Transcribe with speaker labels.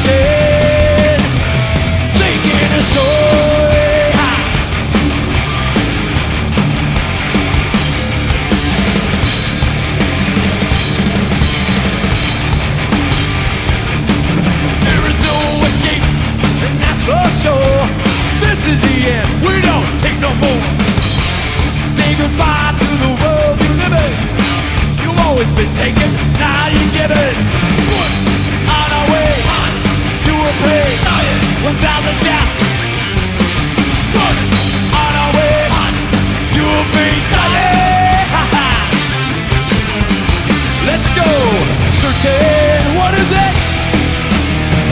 Speaker 1: said, thinking a story. There is no escape, and that's for sure. This is the end, we don't take no more. Say goodbye to the world you live in. You've always been taken, now you get it. On our way to a place without a doubt.